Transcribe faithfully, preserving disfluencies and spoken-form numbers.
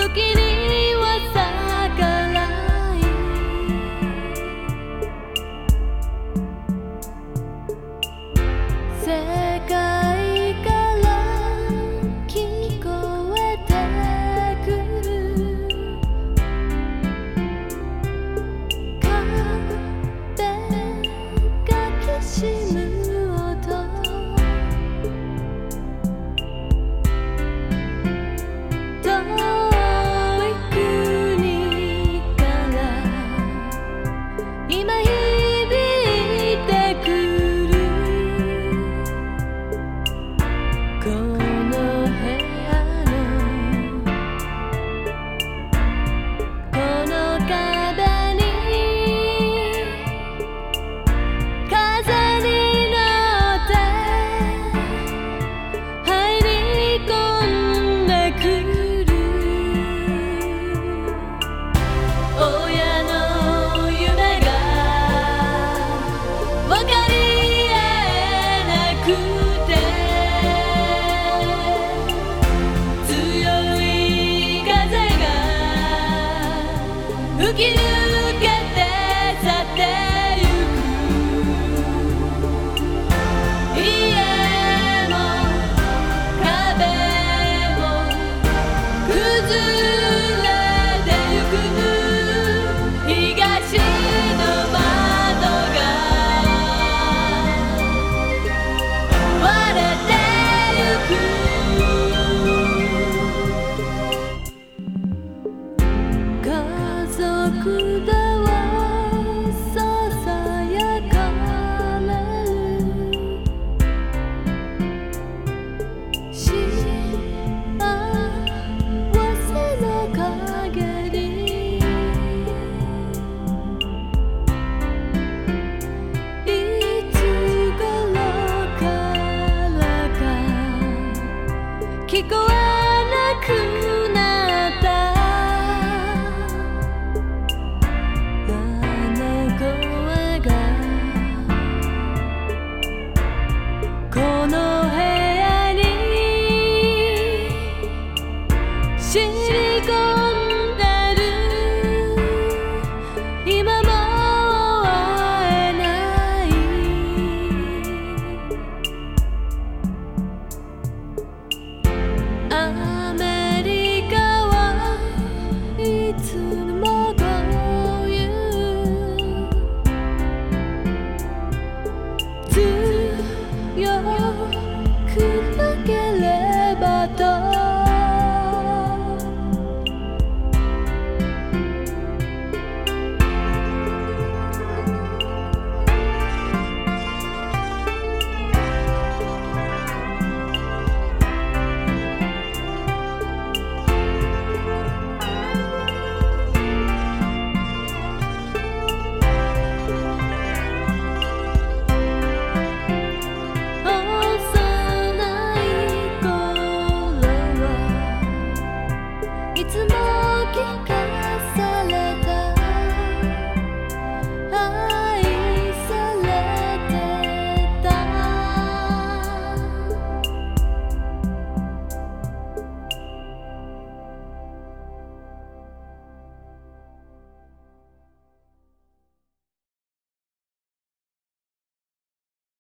時には逆らい世界から聞こえてくる壁がきしむ音今響いてくるこの部屋のこの壁に風に乗って入り込んでくる親の夢が分かり合えなくて強い風が吹き抜けて去ってゆく家も壁も崩れてゆく東の窓が割れてゆく家族だわささやかれる幸せの陰にいつ頃からか聞こえなくなったあの声がこの部屋に染み込んでる今も会えないアメリカはいつもこういう強くなければといつも聞か